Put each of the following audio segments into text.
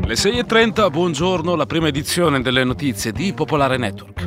Le 6:30, buongiorno, la prima edizione delle notizie di Popolare Network.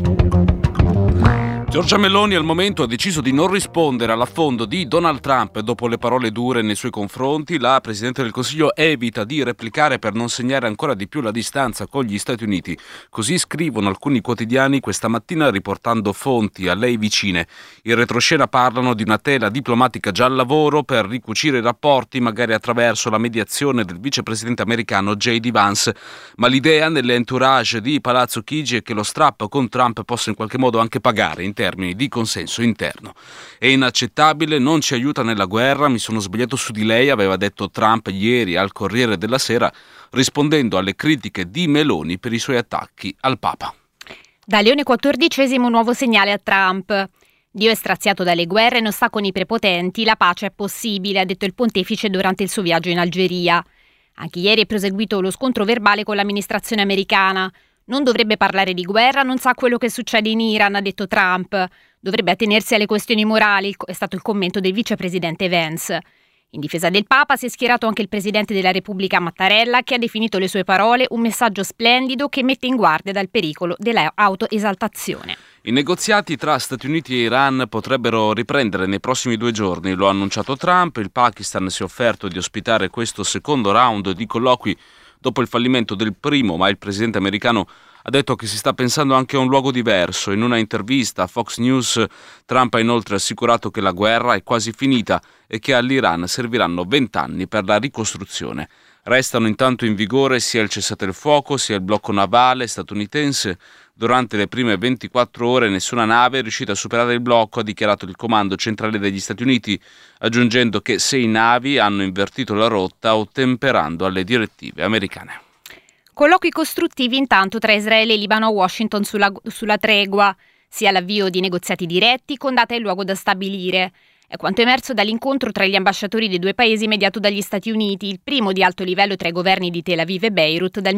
Giorgia Meloni al momento ha deciso di non rispondere all'affondo di Donald Trump dopo le parole dure nei suoi confronti. La Presidente del Consiglio evita di replicare per non segnare ancora di più la distanza con gli Stati Uniti. Così scrivono alcuni quotidiani questa mattina riportando fonti a lei vicine. In retroscena parlano di una tela diplomatica già al lavoro per ricucire i rapporti, magari attraverso la mediazione del vicepresidente americano J.D. Vance. Ma l'idea nell'entourage di Palazzo Chigi è che lo strappo con Trump possa in qualche modo anche pagare in termini di consenso interno. È inaccettabile, non ci aiuta nella guerra, mi sono sbagliato su di lei, aveva detto Trump ieri al Corriere della Sera, rispondendo alle critiche di Meloni per i suoi attacchi al Papa. Da Leone XIV nuovo segnale a Trump. Dio è straziato dalle guerre e non sta con i prepotenti, la pace è possibile, ha detto il pontefice durante il suo viaggio in Algeria. Anche ieri è proseguito lo scontro verbale con l'amministrazione americana. Non dovrebbe parlare di guerra, non sa quello che succede in Iran, ha detto Trump. Dovrebbe attenersi alle questioni morali, è stato il commento del vicepresidente Vance. In difesa del Papa si è schierato anche il presidente della Repubblica Mattarella, che ha definito le sue parole un messaggio splendido che mette in guardia dal pericolo dell'autoesaltazione. I negoziati tra Stati Uniti e Iran potrebbero riprendere nei prossimi 2 giorni, lo ha annunciato Trump. Il Pakistan si è offerto di ospitare questo secondo round di colloqui dopo il fallimento del primo, ma il presidente americano ha detto che si sta pensando anche a un luogo diverso. In una intervista a Fox News, Trump ha inoltre assicurato che la guerra è quasi finita e che all'Iran serviranno 20 anni per la ricostruzione. Restano intanto in vigore sia il cessate il fuoco sia il blocco navale statunitense. Durante le prime 24 ore nessuna nave è riuscita a superare il blocco, ha dichiarato il comando centrale degli Stati Uniti, aggiungendo che 6 navi hanno invertito la rotta ottemperando alle direttive americane. Colloqui costruttivi intanto tra Israele e Libano a Washington sulla tregua, sia l'avvio di negoziati diretti con data e luogo da stabilire. È quanto emerso dall'incontro tra gli ambasciatori dei due paesi mediato dagli Stati Uniti, il primo di alto livello tra i governi di Tel Aviv e Beirut dal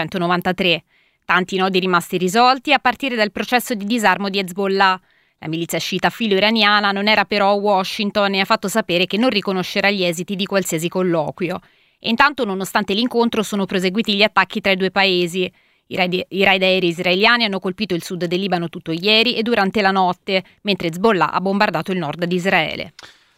1993. Tanti nodi rimasti irrisolti a partire dal processo di disarmo di Hezbollah. La milizia sciita filo-iraniana non era però a Washington e ha fatto sapere che non riconoscerà gli esiti di qualsiasi colloquio. E intanto, nonostante l'incontro, sono proseguiti gli attacchi tra i due paesi. I raid aerei israeliani hanno colpito il sud del Libano tutto ieri e durante la notte, mentre Hezbollah ha bombardato il nord di Israele.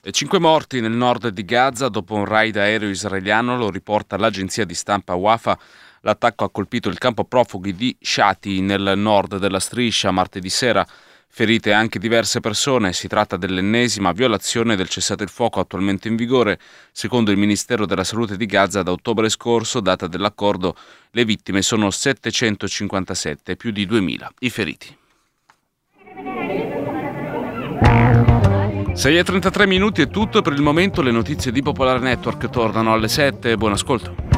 5 morti nel nord di Gaza dopo un raid aereo israeliano, lo riporta l'agenzia di stampa Wafa. L'attacco ha colpito il campo profughi di Shati nel nord della striscia martedì sera. Ferite anche diverse persone. Si tratta dell'ennesima violazione del cessate il fuoco attualmente in vigore. Secondo il Ministero della Salute di Gaza, da ottobre scorso, data dell'accordo, le vittime sono 757, più di 2000 i feriti. 6:33 minuti è tutto per il momento. Le notizie di Popolare Network tornano alle 7. Buon ascolto.